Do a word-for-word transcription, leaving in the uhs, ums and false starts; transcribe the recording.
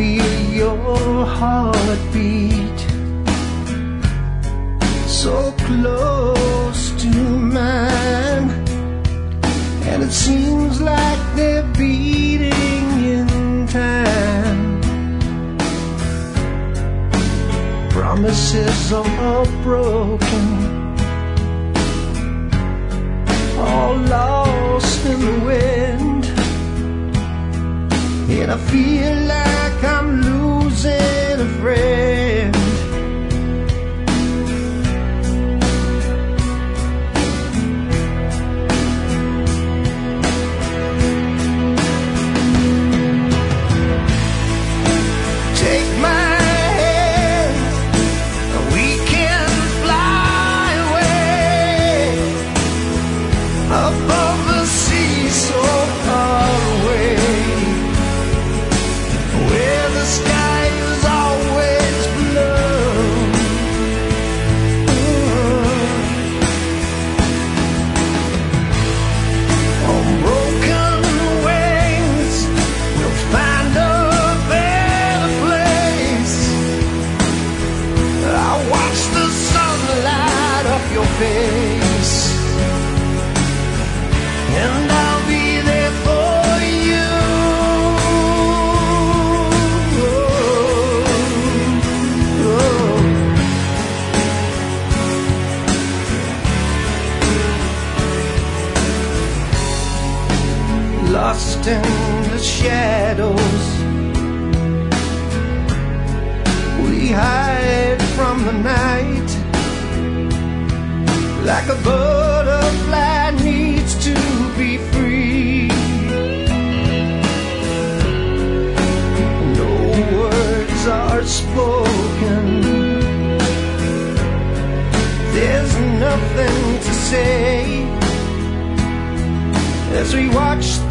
feel your heartbeat so close to mine, and it seems like they're beating in time. Promises are broken, all lost in the wind, and I feel like I'm losing a friend. Take my hand, we can fly away above the sea, so far away, where the sky is always blue. On broken wings, we'll find a better place. I watch the sun light up your face, and I'll be there for you. Lost in the shadows, we hide from the night, like a butterfly needs to be free. No words are spoken, there's nothing to say, as we watch